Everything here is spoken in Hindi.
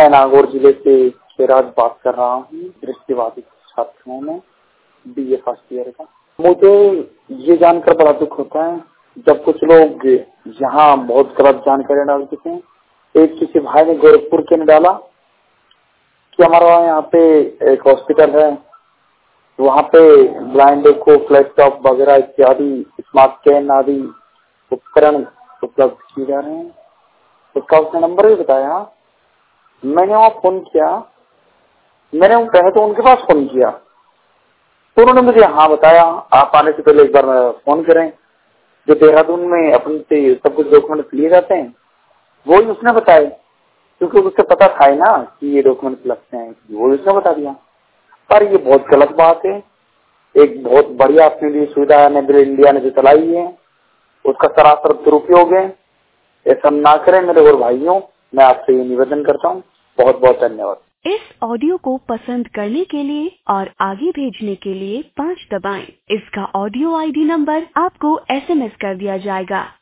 मैं नागौर जिले से शेराज बात कर रहा हूँ। दृष्टिबाधित छात्र हूँ मैं, BA फर्स्ट ईयर का। मुझे ये जानकर बड़ा दुख होता है जब कुछ लोग यहाँ बहुत गलत जानकारी डाल देते हैं। एक किसी भाई ने गोरखपुर के ने डाला कि हमारा यहाँ पे एक हॉस्पिटल है, वहाँ पे ब्लाइंडों को फ्लैशटॉप वगैरह इत्यादि स्मार्ट कैन आदि उपकरण उपलब्ध किए जा रहे हैं। उसका उसने नंबर भी बताया। मैंने वहाँ फोन किया, मैंने पहले तो उनके पास फोन किया तो उन्होंने मुझे हाँ बताया आप आने से पहले एक बार फोन करें। जो देहरादून में अपने से सब कुछ डॉक्यूमेंट लिए जाते हैं वो ही उसने बताए, क्योंकि उससे पता था ही ना कि ये डॉक्यूमेंट लगते हैं, वो उसने बता दिया। पर ये बहुत गलत बात है। एक बहुत बढ़िया अपने लिए सुविधा ने इंडिया ने जो चलाई है उसका सरासर दुरुपयोग है। ऐसा ना करें मेरे और भाइयों, मैं आपसे ये निवेदन करता हूँ। बहुत बहुत धन्यवाद। इस ऑडियो को पसंद करने के लिए और आगे भेजने के लिए 5 दबाएं। इसका ऑडियो ID नंबर आपको SMS कर दिया जाएगा।